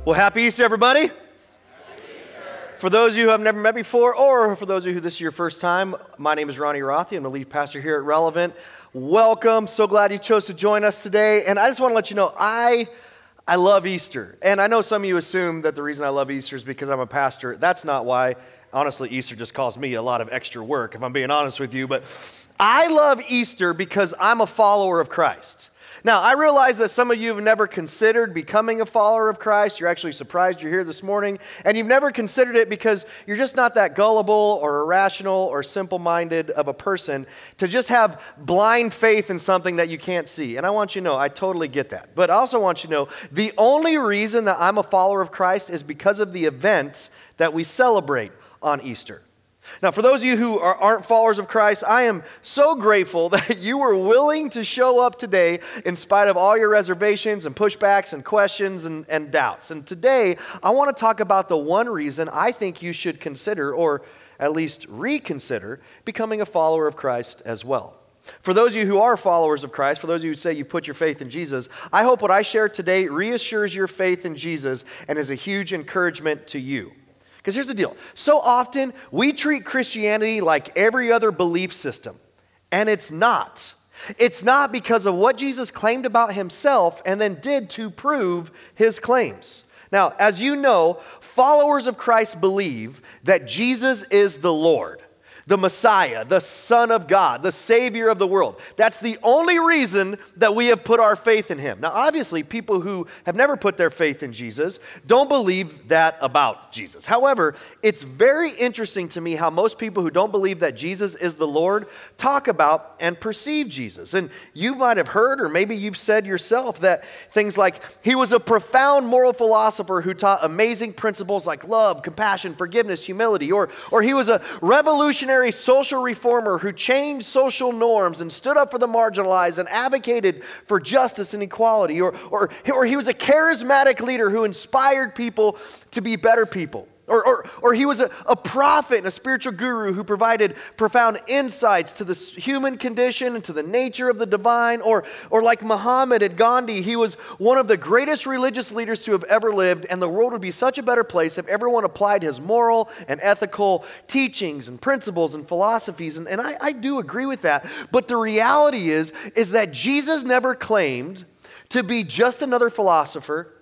Well, happy Easter, everybody. Happy Easter. For those of you who have never met before, or for those of you who this is your first time, my name is Ronnie Rothi. I'm the lead pastor here at Relevant. Welcome. So glad you chose to join us today. And I just want to let you know, I love Easter. And I know some of you assume that the reason I love Easter is because I'm a pastor. That's not why. Honestly, Easter just caused me a lot of extra work, if I'm being honest with you. But I love Easter because I'm a follower of Christ. Now, I realize that some of you have never considered becoming a follower of Christ. You're actually surprised you're here this morning. And you've never considered it because you're just not that gullible or irrational or simple-minded of a person to just have blind faith in something that you can't see. And I want you to know, I totally get that. But I also want you to know, the only reason that I'm a follower of Christ is because of the events that we celebrate on Easter. Now, for those of you who aren't followers of Christ, I am so grateful that you were willing to show up today in spite of all your reservations and pushbacks and questions and doubts. And today, I want to talk about the one reason I think you should consider, or at least reconsider, becoming a follower of Christ as well. For those of you who are followers of Christ, for those of you who say you put your faith in Jesus, I hope what I share today reassures your faith in Jesus and is a huge encouragement to you. Because here's the deal. So often, we treat Christianity like every other belief system. And it's not. It's not because of what Jesus claimed about himself and then did to prove his claims. Now, as you know, followers of Christ believe that Jesus is the Lord, the Messiah, the Son of God, the Savior of the world. That's the only reason that we have put our faith in him. Now, obviously, people who have never put their faith in Jesus don't believe that about Jesus. However, it's very interesting to me how most people who don't believe that Jesus is the Lord talk about and perceive Jesus. And you might have heard, or maybe you've said yourself, that things like he was a profound moral philosopher who taught amazing principles like love, compassion, forgiveness, humility, or he was a revolutionary social reformer who changed social norms and stood up for the marginalized and advocated for justice and equality, or he was a charismatic leader who inspired people to be better people. Or he was a prophet and a spiritual guru who provided profound insights to the human condition and to the nature of the divine. Or like Muhammad and Gandhi, he was one of the greatest religious leaders to have ever lived, and the world would be such a better place if everyone applied his moral and ethical teachings and principles and philosophies. And I do agree with that. But the reality is that Jesus never claimed to be just another philosopher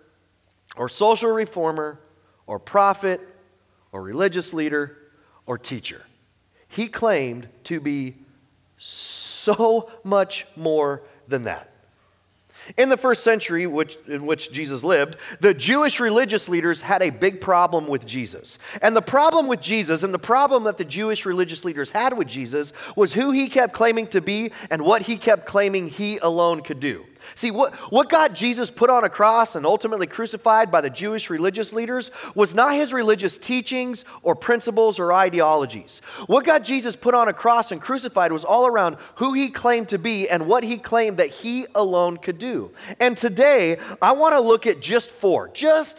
or social reformer or prophet or religious leader, or teacher. He claimed to be so much more than that. In the first century in which Jesus lived, the Jewish religious leaders had a big problem with Jesus. And the problem with Jesus, and the problem that the Jewish religious leaders had with Jesus, was who he kept claiming to be and what he kept claiming he alone could do. See, what got Jesus put on a cross and ultimately crucified by the Jewish religious leaders was not his religious teachings or principles or ideologies. What got Jesus put on a cross and crucified was all around who he claimed to be and what he claimed that he alone could do. And today, I want to look at just four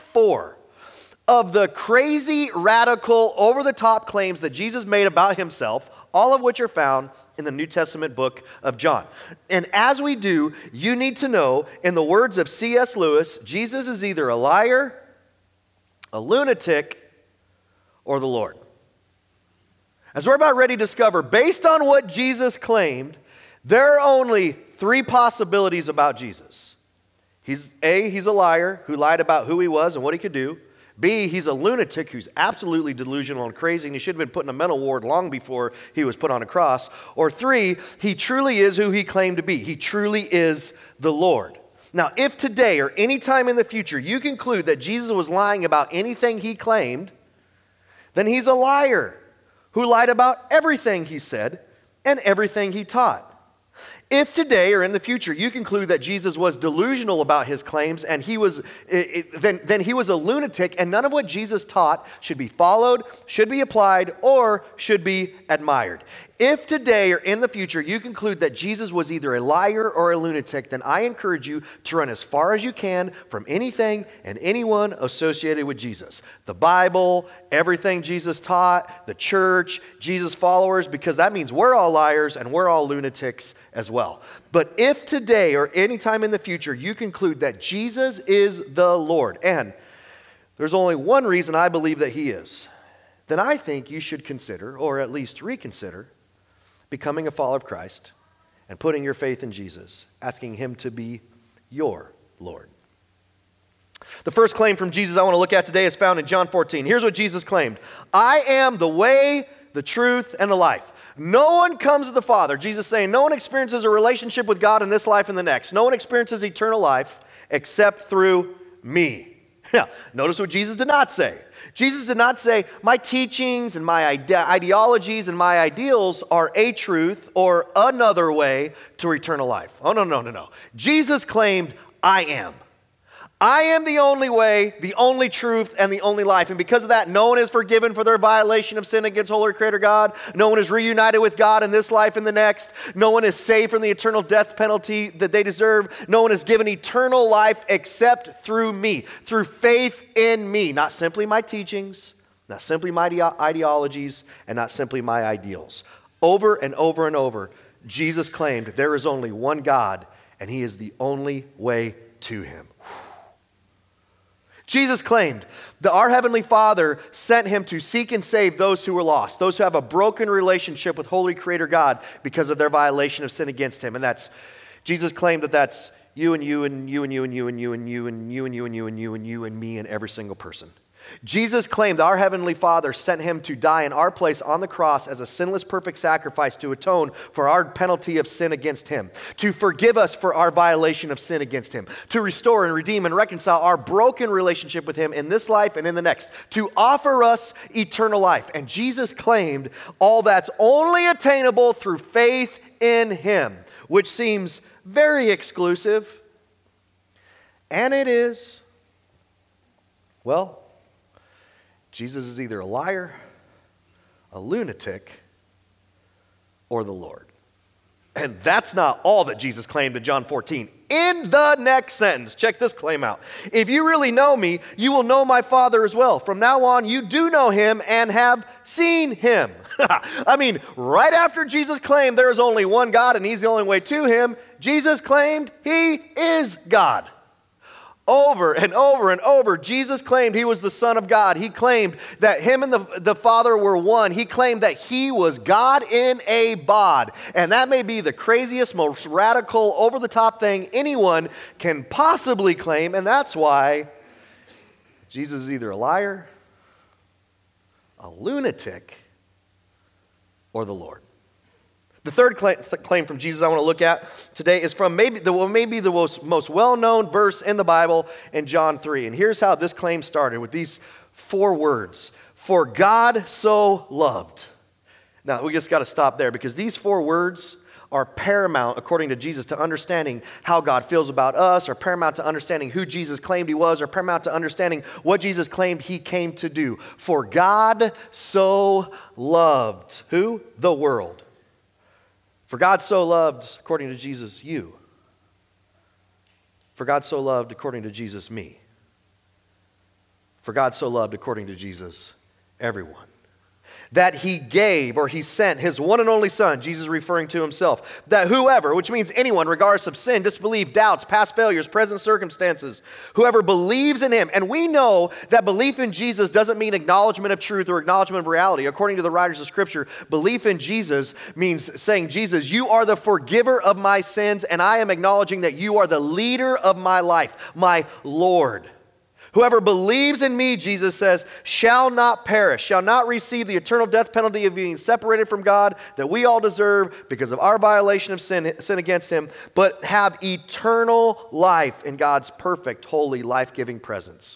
of the crazy, radical, over-the-top claims that Jesus made about himself, all of which are found in the New Testament book of John. And as we do, you need to know, in the words of C.S. Lewis, Jesus is either a liar, a lunatic, or the Lord. As we're about ready to discover, based on what Jesus claimed, there are only three possibilities about Jesus. He's a liar who lied about who he was and what he could do. B, he's a lunatic who's absolutely delusional and crazy, and he should have been put in a mental ward long before he was put on a cross. Or 3, he truly is who he claimed to be. He truly is the Lord. Now, if today or any time in the future you conclude that Jesus was lying about anything he claimed, then he's a liar who lied about everything he said and everything he taught. If today or in the future you conclude that Jesus was delusional about his claims and then he was a lunatic, and none of what Jesus taught should be followed, should be applied, or should be admired. If today or in the future you conclude that Jesus was either a liar or a lunatic, then I encourage you to run as far as you can from anything and anyone associated with Jesus. The Bible, everything Jesus taught, the church, Jesus' followers, because that means we're all liars and we're all lunatics as well. But if today or any time in the future you conclude that Jesus is the Lord, and there's only one reason I believe that he is, then I think you should consider, or at least reconsider, becoming a follower of Christ and putting your faith in Jesus, asking him to be your Lord. The first claim from Jesus I want to look at today is found in John 14. Here's what Jesus claimed. I am the way, the truth, and the life. No one comes to the Father. Jesus saying no one experiences a relationship with God in this life and the next. No one experiences eternal life except through me. Now, notice what Jesus did not say. Jesus did not say, my teachings and my ideologies and my ideals are a truth or another way to eternal life. Oh, no. Jesus claimed, I am. I am the only way, the only truth, and the only life. And because of that, no one is forgiven for their violation of sin against holy Creator God. No one is reunited with God in this life and the next. No one is saved from the eternal death penalty that they deserve. No one is given eternal life except through me, through faith in me. Not simply my teachings, not simply my ideologies, and not simply my ideals. Over and over and over, Jesus claimed there is only one God, and he is the only way to him. Jesus claimed that our Heavenly Father sent him to seek and save those who were lost, those who have a broken relationship with Holy Creator God because of their violation of sin against him. And that's, Jesus claimed that that's you and you and you and you and you and you and you and you and you and you and you and you and me and every single person. Jesus claimed our Heavenly Father sent him to die in our place on the cross as a sinless, perfect sacrifice to atone for our penalty of sin against him, to forgive us for our violation of sin against him, to restore and redeem and reconcile our broken relationship with him in this life and in the next, to offer us eternal life. And Jesus claimed all that's only attainable through faith in him, which seems very exclusive, and it is. Well, Jesus is either a liar, a lunatic, or the Lord. And that's not all that Jesus claimed in John 14. In the next sentence, check this claim out. If you really know me, you will know my Father as well. From now on, you do know him and have seen him. I mean, right after Jesus claimed there is only one God and he's the only way to him, Jesus claimed he is God. Over and over and over, Jesus claimed he was the Son of God. He claimed that him and the Father were one. He claimed that he was God in a bod. And that may be the craziest, most radical, over-the-top thing anyone can possibly claim. And that's why Jesus is either a liar, a lunatic, or the Lord. The third claim from Jesus I want to look at today is from maybe the most well-known verse in the Bible in John 3. And here's how this claim started with these 4 words. For God so loved. Now, we just got to stop there because these 4 words are paramount, according to Jesus, to understanding how God feels about us, or paramount to understanding who Jesus claimed he was, or paramount to understanding what Jesus claimed he came to do. For God so loved, who? The world. For God so loved, according to Jesus, you. For God so loved, according to Jesus, me. For God so loved, according to Jesus, everyone. That he gave, or he sent his one and only Son, Jesus referring to himself, that whoever, which means anyone, regardless of sin, disbelief, doubts, past failures, present circumstances, whoever believes in him. And we know that belief in Jesus doesn't mean acknowledgement of truth or acknowledgement of reality. According to the writers of Scripture, belief in Jesus means saying, Jesus, you are the forgiver of my sins, and I am acknowledging that you are the leader of my life, my Lord. Whoever believes in me, Jesus says, shall not perish, shall not receive the eternal death penalty of being separated from God that we all deserve because of our violation of sin against him, but have eternal life in God's perfect, holy, life-giving presence.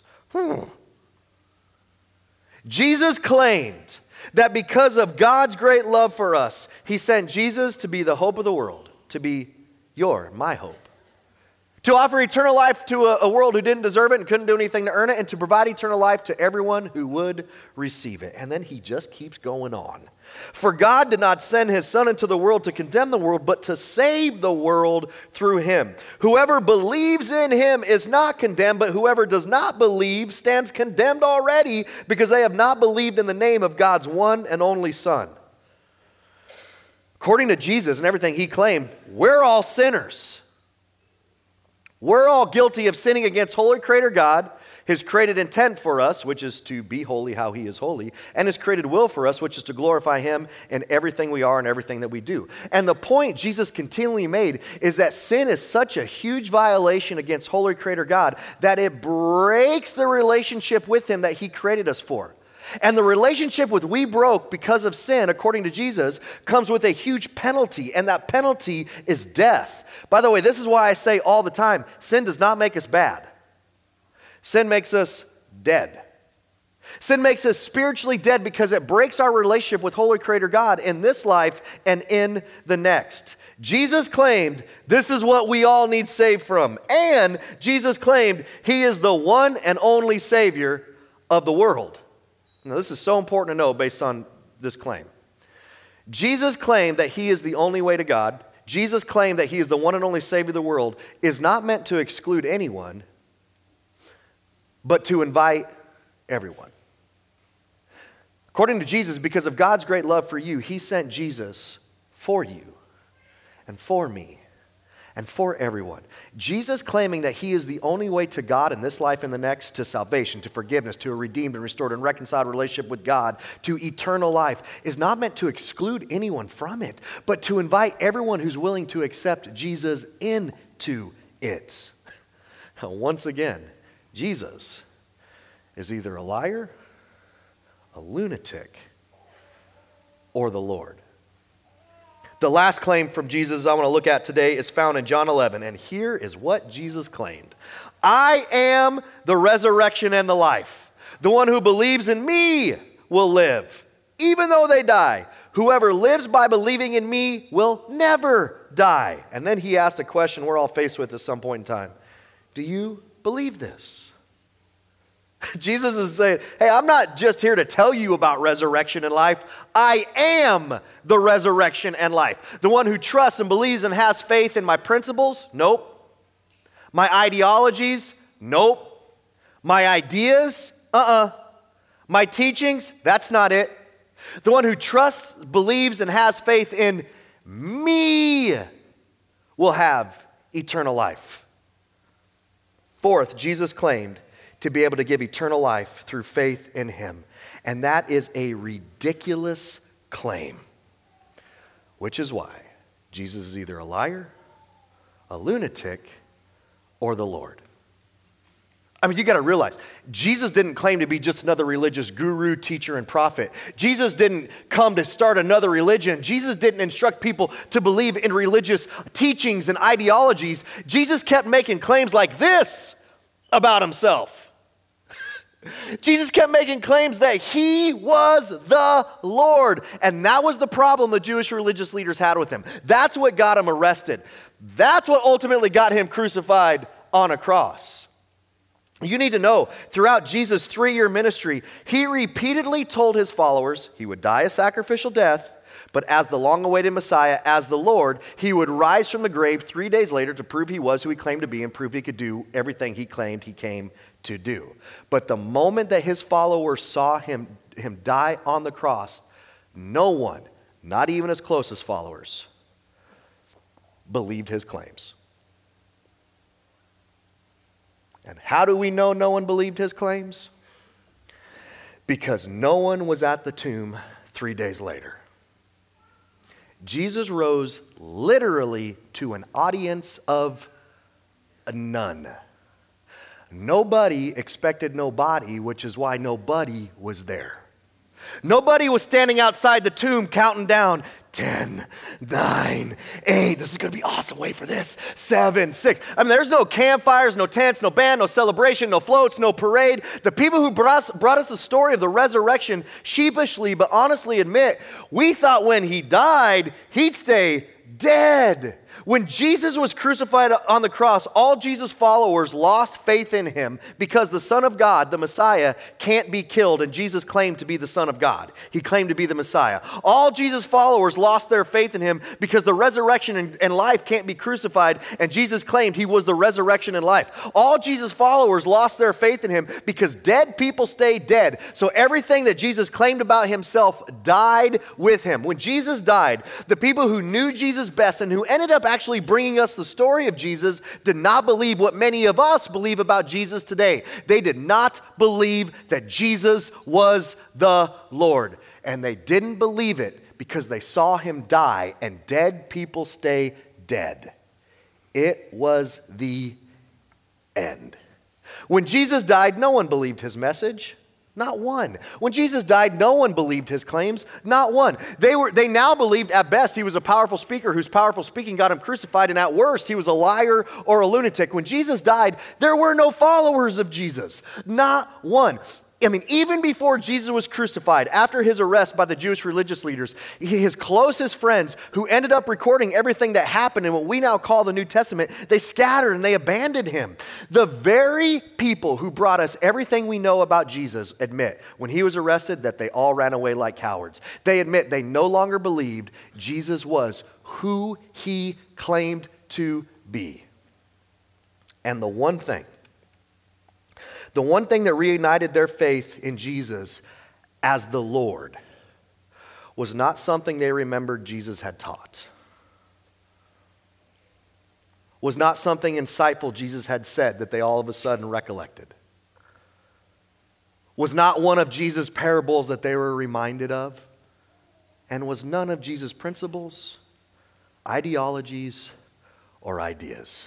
Jesus claimed that because of God's great love for us, he sent Jesus to be the hope of the world, to be my hope. To offer eternal life to a world who didn't deserve it and couldn't do anything to earn it, and to provide eternal life to everyone who would receive it. And then he just keeps going on. For God did not send his Son into the world to condemn the world, but to save the world through him. Whoever believes in him is not condemned, but whoever does not believe stands condemned already because they have not believed in the name of God's one and only Son. According to Jesus and everything he claimed, we're all sinners. We're all guilty of sinning against holy Creator God. his created intent for us, which is to be holy how he is holy, and his created will for us, which is to glorify him in everything we are and everything that we do. And the point Jesus continually made is that sin is such a huge violation against holy creator God that it breaks the relationship with him that he created us for. And the relationship with we broke because of sin, according to Jesus, comes with a huge penalty, and that penalty is death. By the way, this is why I say all the time, sin does not make us bad. Sin makes us dead. Sin makes us spiritually dead because it breaks our relationship with Holy Creator God in this life and in the next. Jesus claimed this is what we all need saved from. And Jesus claimed he is the one and only Savior of the world. Now, this is so important to know based on this claim. Jesus claimed that he is the only way to God. Jesus claimed that he is the one and only Savior of the world is not meant to exclude anyone, but to invite everyone. According to Jesus, because of God's great love for you, he sent Jesus for you and for me and for everyone. Jesus claiming that he is the only way to God in this life and the next, to salvation, to forgiveness, to a redeemed and restored and reconciled relationship with God, to eternal life, is not meant to exclude anyone from it, but to invite everyone who's willing to accept Jesus into it. Now, once again, Jesus is either a liar, a lunatic, or the Lord. The last claim from Jesus I want to look at today is found in John 11, and here is what Jesus claimed. I am the resurrection and the life. The one who believes in me will live, even though they die. Whoever lives by believing in me will never die. And then he asked a question we're all faced with at some point in time. Do you believe this? Jesus is saying, hey, I'm not just here to tell you about resurrection and life. I am the resurrection and life. The one who trusts and believes and has faith in my principles? Nope. My ideologies? Nope. My ideas? My teachings? That's not it. The one who trusts, believes, and has faith in me will have eternal life. Fourth, Jesus claimed to be able to give eternal life through faith in him. And that is a ridiculous claim, which is why Jesus is either a liar, a lunatic, or the Lord. I mean, you got to realize, Jesus didn't claim to be just another religious guru, teacher, and prophet. Jesus didn't come to start another religion. Jesus didn't instruct people to believe in religious teachings and ideologies. Jesus kept making claims like this about himself. Jesus kept making claims that he was the Lord. And that was the problem the Jewish religious leaders had with him. That's what got him arrested. That's what ultimately got him crucified on a cross. You need to know, throughout Jesus' 3-year ministry, he repeatedly told his followers he would die a sacrificial death, but as the long-awaited Messiah, as the Lord, he would rise from the grave 3 days later to prove he was who he claimed to be and prove he could do everything he claimed he came to do. But the moment that his followers saw him die on the cross, no one, not even his closest followers, believed his claims. And how do we know no one believed his claims? Because no one was at the tomb 3 days later. Jesus rose literally to an audience of none. Nobody expected nobody, which is why nobody was there. Nobody was standing outside the tomb counting down 10, 9, 8. This is going to be awesome. Wait for this. 7, 6. I mean, there's no campfires, no tents, no band, no celebration, no floats, no parade. The people who brought us the story of the resurrection sheepishly but honestly admit, we thought when he died, he'd stay dead. When Jesus was crucified on the cross, all Jesus' followers lost faith in him because the Son of God, the Messiah, can't be killed, and Jesus claimed to be the Son of God. He claimed to be the Messiah. All Jesus' followers lost their faith in him because the resurrection and life can't be crucified, and Jesus claimed he was the resurrection and life. All Jesus' followers lost their faith in him because dead people stay dead. So everything that Jesus claimed about himself died with him. When Jesus died, the people who knew Jesus best and who ended up up actually bringing us the story of Jesus did not believe what many of us believe about Jesus today. They did not believe that Jesus was the Lord. And they didn't believe it because they saw him die, and dead people stay dead. It was the end. When Jesus died, no one believed his message. Not one. When Jesus died, no one believed his claims. Not one. They now believed at best he was a powerful speaker whose powerful speaking got him crucified, and at worst he was a liar or a lunatic. When Jesus died, there were no followers of Jesus. Not one. I mean, even before Jesus was crucified, after his arrest by the Jewish religious leaders, his closest friends who ended up recording everything that happened in what we now call the New Testament, they scattered and they abandoned him. The very people who brought us everything we know about Jesus admit when he was arrested that they all ran away like cowards. They admit they no longer believed Jesus was who he claimed to be. And the one thing that reignited their faith in Jesus as the Lord was not something they remembered Jesus had taught, was not something insightful Jesus had said that they all of a sudden recollected, was not one of Jesus' parables that they were reminded of, and was none of Jesus' principles, ideologies, or ideas.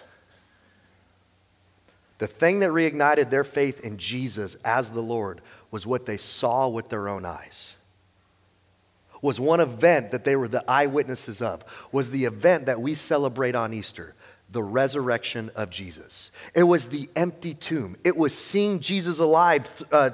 The thing that reignited their faith in Jesus as the Lord was what they saw with their own eyes. Was one event that they were the eyewitnesses of, was the event that we celebrate on Easter, the resurrection of Jesus. It was the empty tomb. It was seeing Jesus alive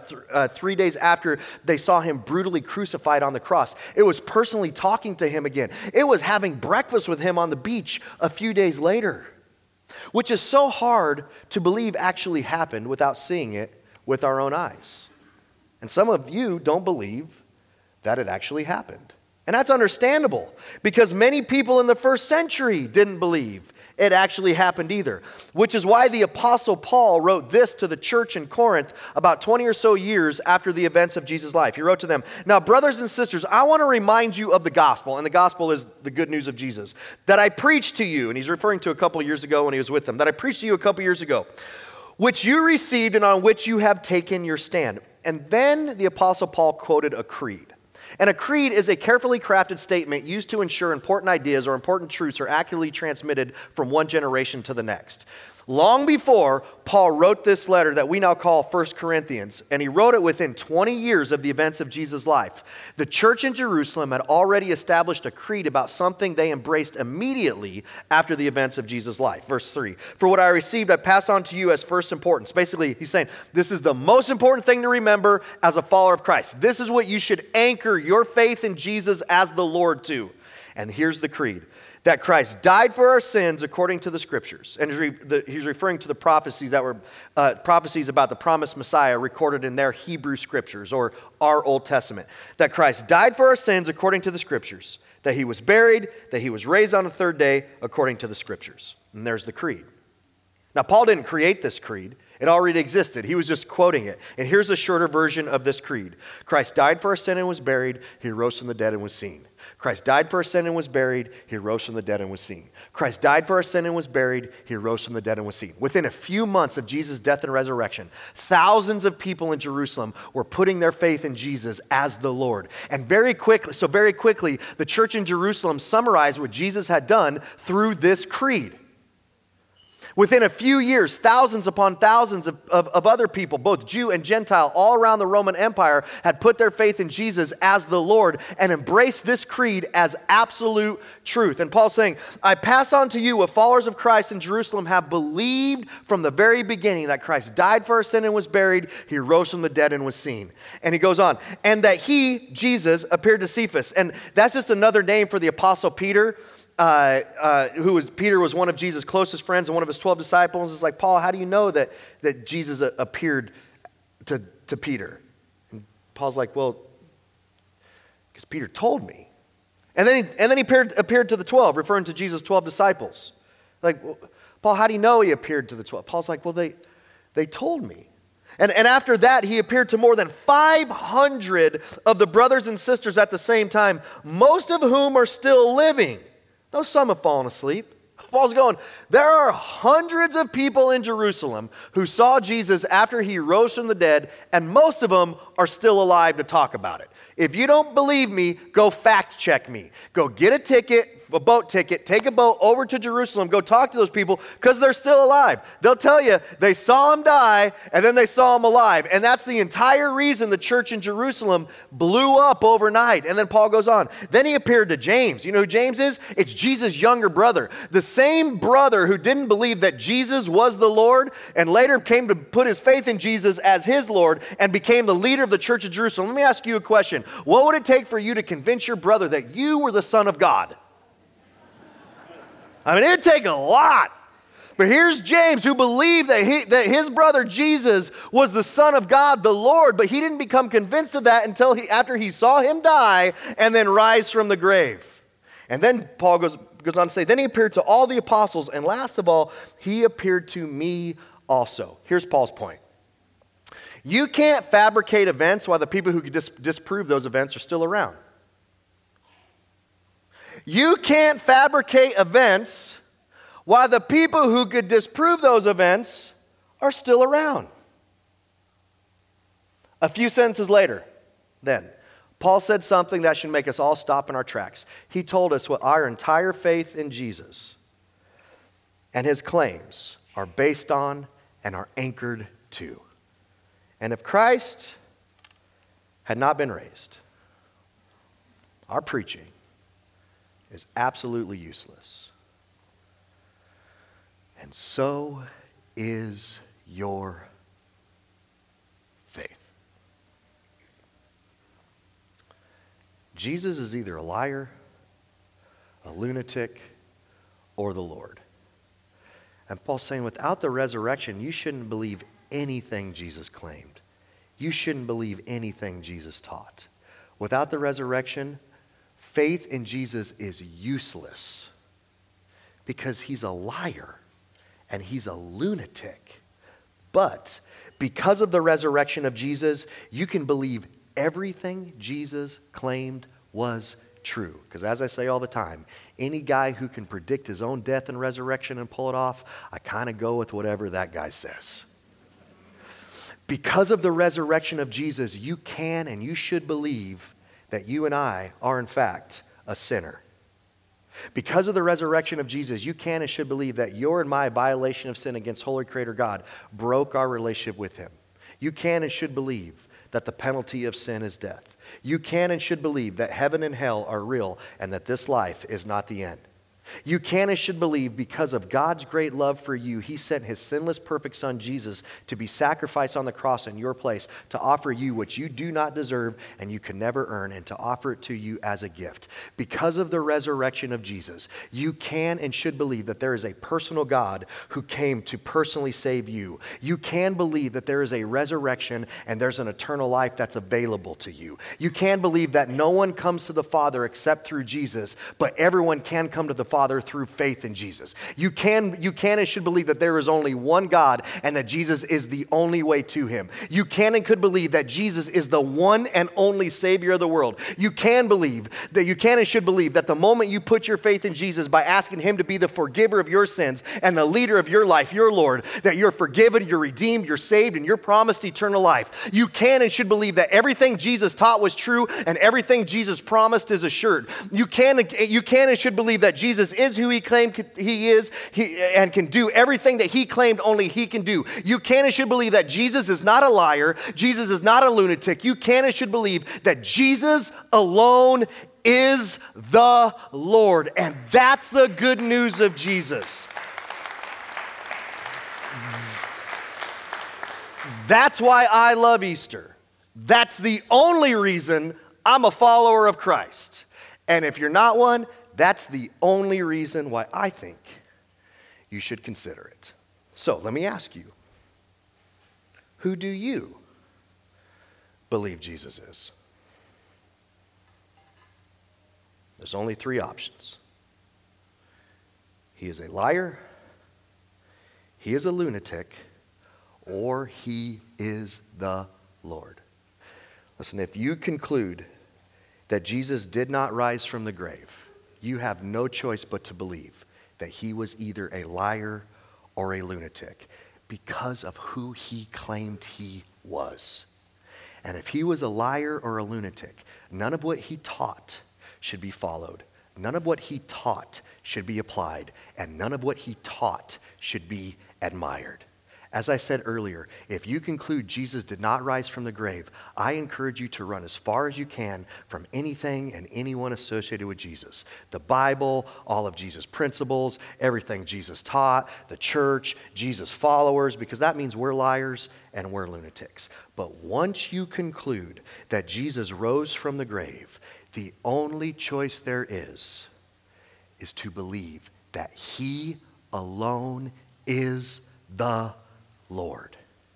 3 days after they saw him brutally crucified on the cross. It was personally talking to him again. It was having breakfast with him on the beach a few days later, which is so hard to believe actually happened without seeing it with our own eyes. And some of you don't believe that it actually happened. And that's understandable because many people in the first century didn't believe it actually happened either, which is why the Apostle Paul wrote this to the church in Corinth about 20 or so years after the events of Jesus' life. He wrote to them, "Now, brothers and sisters, I want to remind you of the gospel," and the gospel is the good news of Jesus, "that I preached to you," and he's referring to a couple of years ago when he was with them, "that I preached to you a couple of years ago, which you received and on which you have taken your stand." And then the Apostle Paul quoted a creed. And a creed is a carefully crafted statement used to ensure important ideas or important truths are accurately transmitted from one generation to the next. Long before Paul wrote this letter that we now call 1 Corinthians, and he wrote it within 20 years of the events of Jesus' life, the church in Jerusalem had already established a creed about something they embraced immediately after the events of Jesus' life. Verse 3, "For what I received, I pass on to you as first importance." Basically, he's saying, this is the most important thing to remember as a follower of Christ. This is what you should anchor your faith in Jesus as the Lord to. And here's the creed. That Christ died for our sins according to the Scriptures. And he's referring to the prophecies that were prophecies about the promised Messiah recorded in their Hebrew Scriptures or our Old Testament. That Christ died for our sins according to the Scriptures. That he was buried, that he was raised on the third day according to the Scriptures. And there's the creed. Now, Paul didn't create this creed. It already existed. He was just quoting it. And here's a shorter version of this creed. Christ died for our sin and was buried. He rose from the dead and was seen. Christ died for our sin and was buried. He rose from the dead and was seen. Christ died for our sin and was buried. He rose from the dead and was seen. Within a few months of Jesus' death and resurrection, thousands of people in Jerusalem were putting their faith in Jesus as the Lord. And very quickly, the church in Jerusalem summarized what Jesus had done through this creed. Within a few years, thousands upon thousands of other people, both Jew and Gentile, all around the Roman Empire, had put their faith in Jesus as the Lord and embraced this creed as absolute truth. And Paul's saying, "I pass on to you what followers of Christ in Jerusalem have believed from the very beginning, that Christ died for our sin and was buried, he rose from the dead and was seen." And he goes on, "and that he, Jesus, appeared to Cephas." And that's just another name for the Apostle Peter. Peter was one of Jesus' closest friends and one of his 12 disciples. It's like, "Paul, how do you know that Jesus appeared to Peter?" And Paul's like, "Well, because Peter told me." And then he appeared to the 12, referring to Jesus' 12 disciples. Like, "Well, Paul, how do you know he appeared to the 12? Paul's like, "Well, they told me." And after that, he appeared to more than 500 of the brothers and sisters at the same time, most of whom are still living, though some have fallen asleep. Paul's going, there are hundreds of people in Jerusalem who saw Jesus after he rose from the dead, and most of them are still alive to talk about it. If you don't believe me, go fact check me. Go get a ticket, a boat ticket, take a boat over to Jerusalem, go talk to those people because they're still alive. They'll tell you they saw him die and then they saw him alive. And that's the entire reason the church in Jerusalem blew up overnight. And then Paul goes on. Then he appeared to James. You know who James is? It's Jesus' younger brother. The same brother who didn't believe that Jesus was the Lord and later came to put his faith in Jesus as his Lord and became the leader of the church of Jerusalem. Let me ask you a question. What would it take for you to convince your brother that you were the Son of God? I mean, it'd take a lot. But here's James, who believed that his brother Jesus was the Son of God, the Lord, but he didn't become convinced of that until after he saw him die and then rise from the grave. And then Paul goes on to say, then he appeared to all the apostles, and last of all, he appeared to me also. Here's Paul's point. You can't fabricate events while the people who could disprove those events are still around. You can't fabricate events while the people who could disprove those events are still around. A few sentences later, then, Paul said something that should make us all stop in our tracks. He told us what our entire faith in Jesus and his claims are based on and are anchored to. And if Christ had not been raised, our preaching is absolutely useless. And so is your faith. Jesus is either a liar, a lunatic, or the Lord. And Paul's saying without the resurrection, you shouldn't believe anything Jesus claimed. You shouldn't believe anything Jesus taught. Without the resurrection, faith in Jesus is useless because he's a liar and he's a lunatic. But because of the resurrection of Jesus, you can believe everything Jesus claimed was true. Because as I say all the time, any guy who can predict his own death and resurrection and pull it off, I kind of go with whatever that guy says. Because of the resurrection of Jesus, you can and you should believe that you and I are, in fact, a sinner. Because of the resurrection of Jesus, you can and should believe that your and my violation of sin against Holy Creator God broke our relationship with him. You can and should believe that the penalty of sin is death. You can and should believe that heaven and hell are real and that this life is not the end. You can and should believe because of God's great love for you, he sent his sinless, perfect son, Jesus, to be sacrificed on the cross in your place, to offer you what you do not deserve and you can never earn, and to offer it to you as a gift. Because of the resurrection of Jesus, you can and should believe that there is a personal God who came to personally save you. You can believe that there is a resurrection and there's an eternal life that's available to you. You can believe that no one comes to the Father except through Jesus, but everyone can come to the Father through faith in Jesus. You can and should believe that there is only one God and that Jesus is the only way to him. You can and could believe that Jesus is the one and only Savior of the world. You can and should believe that the moment you put your faith in Jesus by asking him to be the forgiver of your sins and the leader of your life, your Lord, that you're forgiven, you're redeemed, you're saved, and you're promised eternal life. You can and should believe that everything Jesus taught was true and everything Jesus promised is assured. You can and should believe that Jesus is who he claimed he is and can do everything that he claimed only he can do. You can and should believe that Jesus is not a liar. Jesus is not a lunatic. You can and should believe that Jesus alone is the Lord. And that's the good news of Jesus. That's why I love Easter. That's the only reason I'm a follower of Christ. And if you're not one, that's the only reason why I think you should consider it. So let me ask you, who do you believe Jesus is? There's only three options. He is a liar, he is a lunatic, or he is the Lord. Listen, if you conclude that Jesus did not rise from the grave, you have no choice but to believe that he was either a liar or a lunatic because of who he claimed he was. And if he was a liar or a lunatic, none of what he taught should be followed. None of what he taught should be applied, and none of what he taught should be admired. As I said earlier, if you conclude Jesus did not rise from the grave, I encourage you to run as far as you can from anything and anyone associated with Jesus. The Bible, all of Jesus' principles, everything Jesus taught, the church, Jesus' followers, because that means we're liars and we're lunatics. But once you conclude that Jesus rose from the grave, the only choice there is to believe that he alone is the Lord.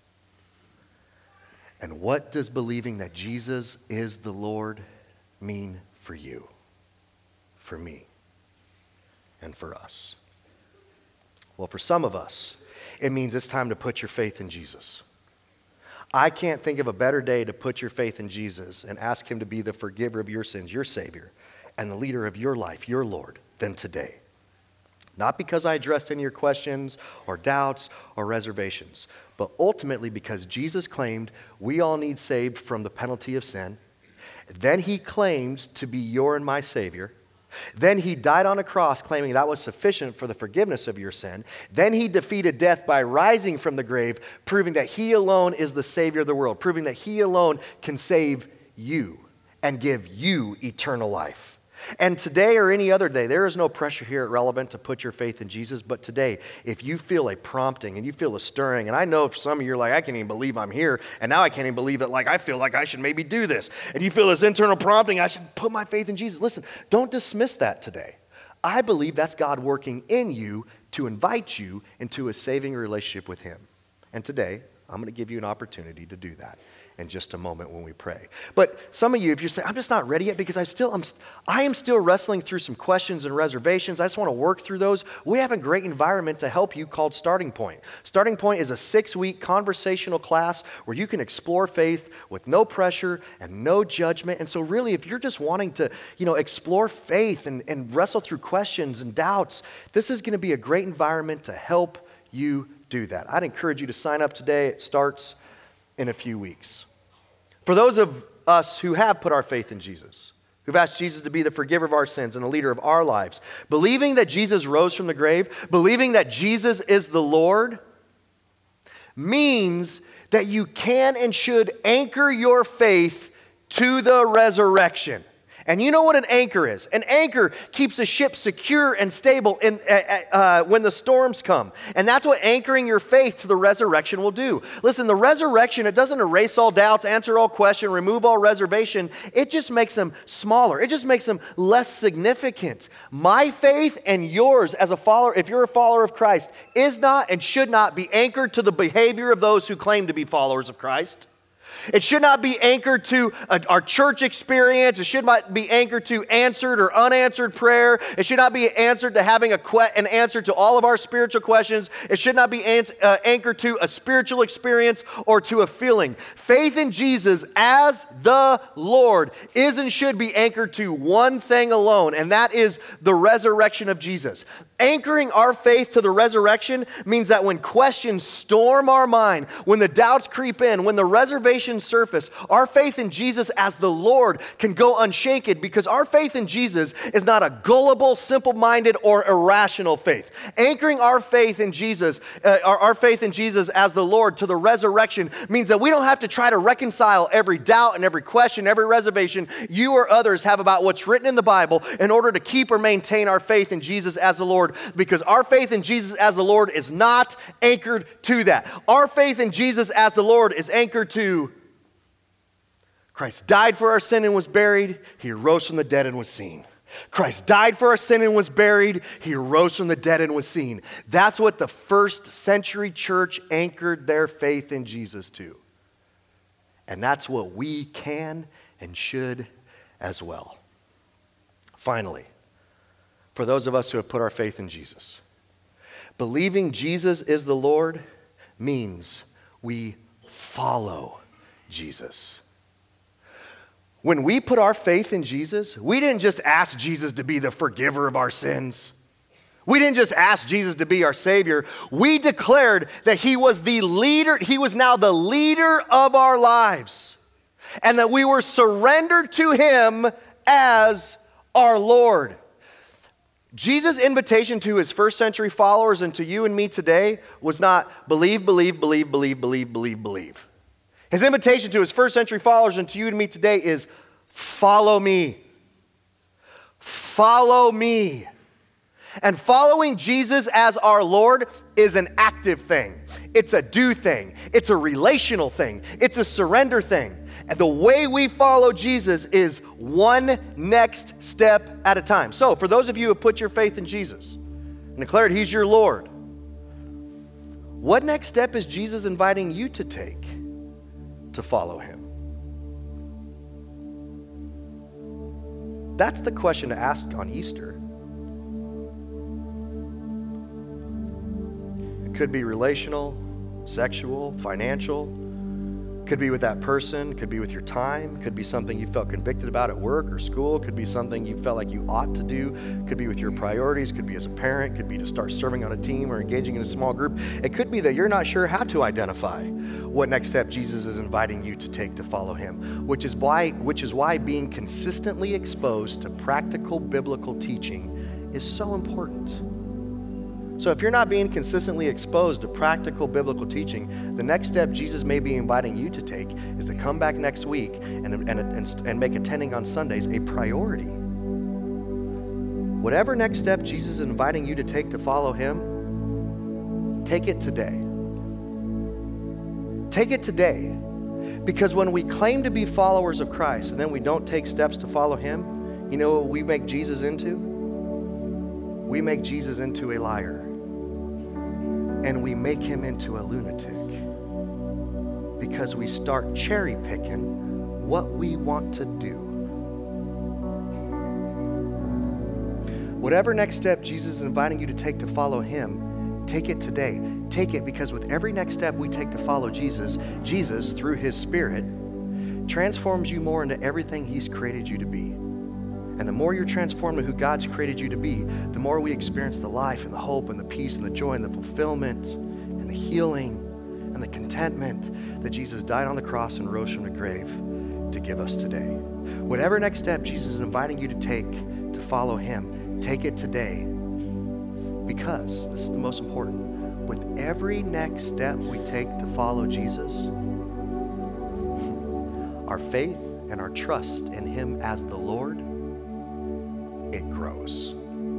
And what does believing that Jesus is the Lord mean for you, for me, and for us? Well, for some of us, it means it's time to put your faith in Jesus. I can't think of a better day to put your faith in Jesus and ask him to be the forgiver of your sins, your Savior, and the leader of your life, your Lord, than today. Not because I addressed any of your questions or doubts or reservations, but ultimately because Jesus claimed we all need saved from the penalty of sin. Then he claimed to be your and my Savior. Then he died on a cross claiming that was sufficient for the forgiveness of your sin. Then he defeated death by rising from the grave, proving that he alone is the Savior of the world, proving that he alone can save you and give you eternal life. And today or any other day, there is no pressure here at Relevant to put your faith in Jesus. But today, if you feel a prompting and you feel a stirring, and I know for some of you are like, I can't even believe I'm here, and now I can't even believe that, like, I feel like I should maybe do this. And you feel this internal prompting, I should put my faith in Jesus. Listen, don't dismiss that today. I believe that's God working in you to invite you into a saving relationship with him. And today, I'm going to give you an opportunity to do that in just a moment when we pray. But some of you, if you're saying, I'm just not ready yet because I am still wrestling through some questions and reservations. I just want to work through those. We have a great environment to help you called Starting Point. Starting Point is a 6-week conversational class where you can explore faith with no pressure and no judgment. And so really, if you're just wanting to, explore faith and wrestle through questions and doubts, this is going to be a great environment to help you do that. I'd encourage you to sign up today. It starts in a few weeks. For those of us who have put our faith in Jesus, who've asked Jesus to be the forgiver of our sins and the leader of our lives, believing that Jesus rose from the grave, believing that Jesus is the Lord, means that you can and should anchor your faith to the resurrection. And you know what an anchor is? An anchor keeps a ship secure and stable when the storms come. And that's what anchoring your faith to the resurrection will do. Listen, the resurrection, it doesn't erase all doubts, answer all questions, remove all reservation. It just makes them smaller. It just makes them less significant. My faith and yours as a follower, if you're a follower of Christ, is not and should not be anchored to the behavior of those who claim to be followers of Christ. It should not be anchored to our church experience. It should not be anchored to answered or unanswered prayer. It should not be answered to having an answer to all of our spiritual questions. It should not be anchored to a spiritual experience or to a feeling. Faith in Jesus as the Lord is and should be anchored to one thing alone, and that is the resurrection of Jesus. Anchoring our faith to the resurrection means that when questions storm our mind, when the doubts creep in, when the reservations surface, our faith in Jesus as the Lord can go unshaken because our faith in Jesus is not a gullible, simple-minded, or irrational faith. Anchoring our faith in Jesus, our faith in Jesus as the Lord to the resurrection means that we don't have to try to reconcile every doubt and every question, every reservation you or others have about what's written in the Bible in order to keep or maintain our faith in Jesus as the Lord. Because our faith in Jesus as the Lord is not anchored to that. Our faith in Jesus as the Lord is anchored to Christ died for our sin and was buried. He rose from the dead and was seen. Christ died for our sin and was buried. He rose from the dead and was seen. That's what the first century church anchored their faith in Jesus to. And that's what we can and should as well. Finally, for those of us who have put our faith in Jesus, believing Jesus is the Lord means we follow Jesus. When we put our faith in Jesus, we didn't just ask Jesus to be the forgiver of our sins. We didn't just ask Jesus to be our Savior. We declared that he was the leader. He was now the leader of our lives, and that we were surrendered to him as our Lord. Jesus' invitation to his first century followers and to you and me today was not believe, believe, believe, believe, believe, believe, believe. His invitation to his first century followers and to you and me today is follow me. Follow me. And following Jesus as our Lord is an active thing. It's a do thing. It's a relational thing. It's a surrender thing. And the way we follow Jesus is one next step at a time. So for those of you who have put your faith in Jesus and declared he's your Lord, what next step is Jesus inviting you to take to follow him? That's the question to ask on Easter. It could be relational, sexual, financial. Could be with that person, could be with your time, could be something you felt convicted about at work or school, could be something you felt like you ought to do, could be with your priorities, could be as a parent, could be to start serving on a team or engaging in a small group. It could be that you're not sure how to identify what next step Jesus is inviting you to take to follow him, which is why being consistently exposed to practical biblical teaching is so important. So if you're not being consistently exposed to practical biblical teaching, the next step Jesus may be inviting you to take is to come back next week and make attending on Sundays a priority. Whatever next step Jesus is inviting you to take to follow him, take it today. Take it today. Because when we claim to be followers of Christ and then we don't take steps to follow him, you know what we make Jesus into? We make Jesus into a liar. And we make him into a lunatic because we start cherry picking what we want to do. Whatever next step Jesus is inviting you to take to follow him, take it today. Take it because with every next step we take to follow Jesus, Jesus, through his Spirit, transforms you more into everything he's created you to be. And the more you're transformed to who God's created you to be, the more we experience the life and the hope and the peace and the joy and the fulfillment and the healing and the contentment that Jesus died on the cross and rose from the grave to give us today. Whatever next step Jesus is inviting you to take to follow him, take it today. Because, this is the most important, with every next step we take to follow Jesus, our faith and our trust in him as the Lord, it grows.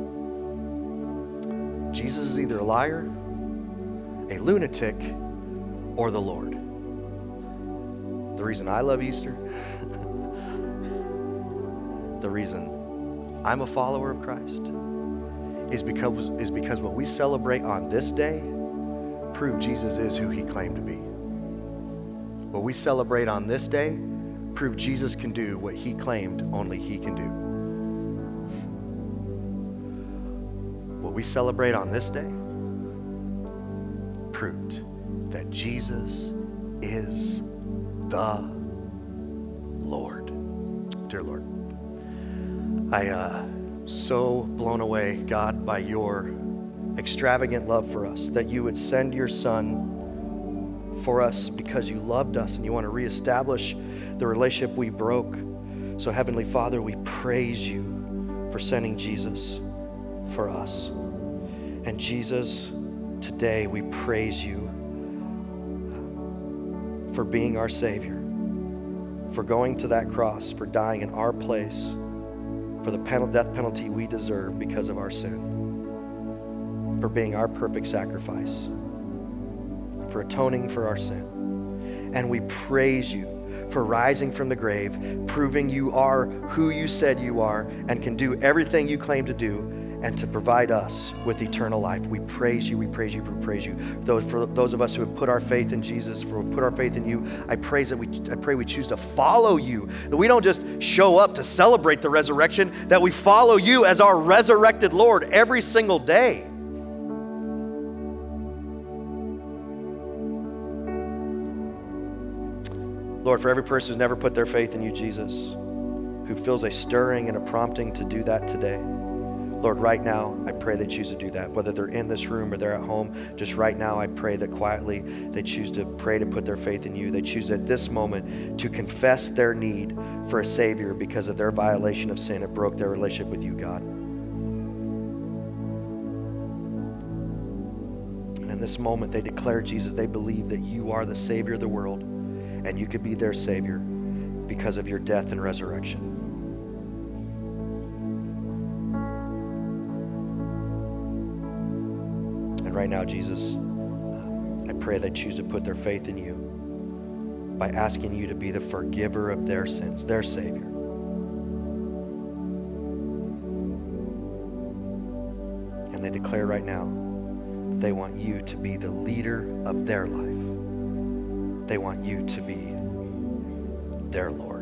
Jesus is either a liar, a lunatic, or the Lord. The reason I love Easter, the reason I'm a follower of Christ, is because what we celebrate on this day prove Jesus is who he claimed to be. What we celebrate on this day prove Jesus can do what he claimed only he can do. What we celebrate on this day proved that Jesus is the Lord. Dear Lord, I so blown away, God, by your extravagant love for us, that you would send your Son for us because you loved us and you want to reestablish the relationship we broke. So Heavenly Father, we praise you for sending Jesus for us. And Jesus, today we praise you for being our Savior, for going to that cross, for dying in our place, for the death penalty we deserve because of our sin, for being our perfect sacrifice, for atoning for our sin. And we praise you for rising from the grave, proving you are who you said you are and can do everything you claim to do, and to provide us with eternal life. We praise you, we praise you, we praise you. For those of us who have put our faith in Jesus, who have put our faith in you, I pray we choose to follow you, that we don't just show up to celebrate the resurrection, that we follow you as our resurrected Lord every single day. Lord, for every person who's never put their faith in you, Jesus, who feels a stirring and a prompting to do that today, Lord, right now, I pray they choose to do that. Whether they're in this room or they're at home, just right now, I pray that quietly they choose to pray to put their faith in you. They choose at this moment to confess their need for a Savior because of their violation of sin. It broke their relationship with you, God. And in this moment, they declare, Jesus, they believe that you are the Savior of the world and you could be their Savior because of your death and resurrection. Right now, Jesus, I pray they choose to put their faith in you by asking you to be the forgiver of their sins, their Savior. And they declare right now that they want you to be the leader of their life. They want you to be their Lord.